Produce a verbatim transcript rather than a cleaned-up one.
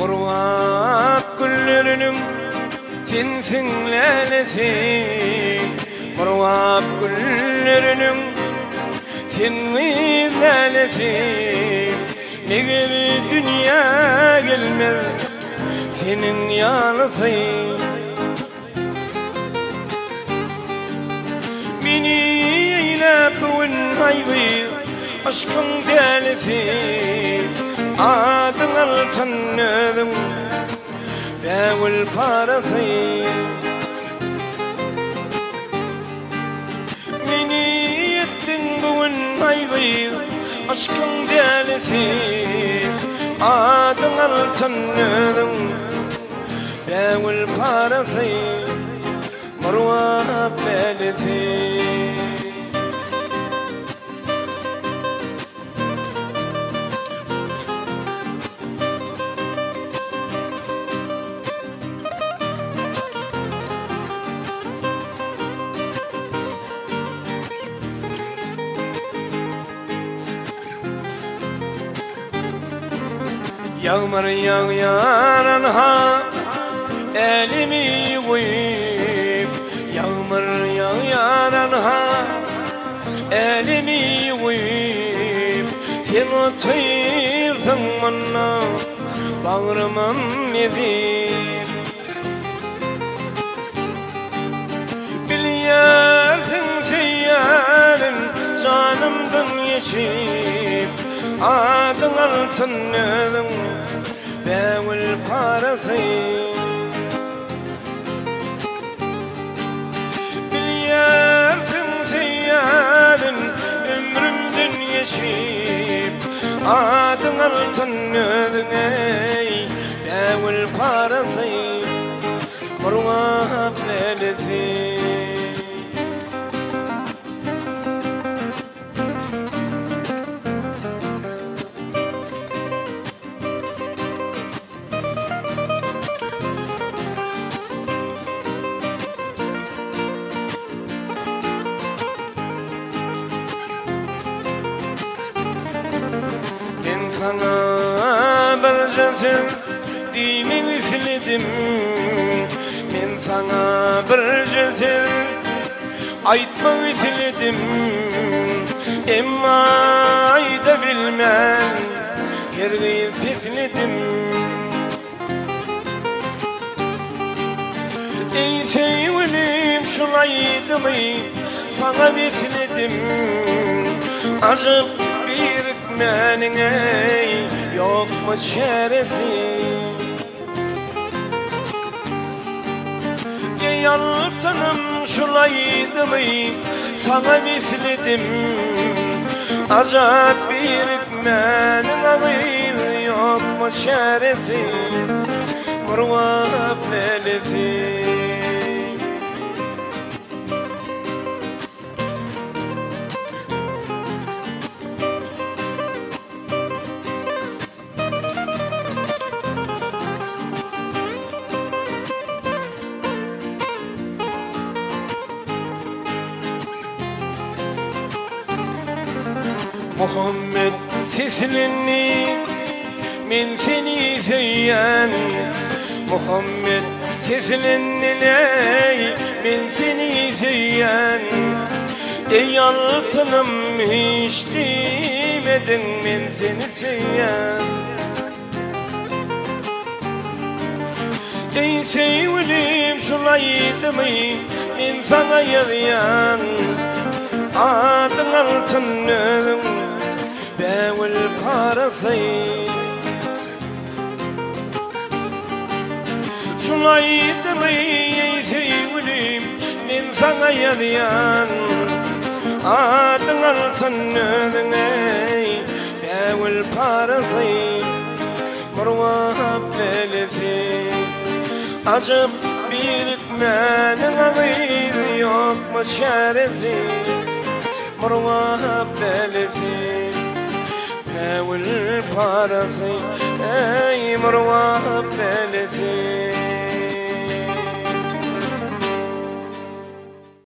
Murvat güllerinin sinsin lelesi, murvat güllerinin sinsiz lelesi. Neger dünya gelmez senin yanısı. Beni eylep bugün ayvı aşkın delisi. Adın altınladım Bevül parası. Beni ettin bugün ayvı aşkın delisi. Adın altınladım Bevül parası. Marwa belisi. Yağmur yağyan ha elimi koyup, yağmur yağyan ha elimi koyup, sen otursan bana bağırmam nedir? Biliyorsun seyyarın canımdan yaşayıp, adın altınladım Bevül parası. Biliyorsun seyyarın ömrümden yaşayıp, adın altınladım ey Bevül parası. Marwa belisi. Sana bir cesil dimin isledim, men sana bir cesil aytmak isledim, emma ayda bilmem hergiz pisledim. Ey sevgilim şulaydım sana bisledim, acıp bir menin ey yok mu çaresi? Ey altınım şulaydım sana misledim, acap bir menin ey yok mu çaresi? Marwa belisi. Muhammed seslenni men seni söyleyen, Muhammed seslenni men seni söyleyen. Ey altınım hiç demedin men seni söyleyen. Ey sevgilim şulaydım men sana yarayan, adın altınladım Bevül parası. Şulaydım ey sevgilim men sana yarayan, adın altınladım ey Bevül parası. Marwa belisi. Acıp bir menin ağır yok mu çaresi? Marwa belisi. Bevül parası ey marwa belisi.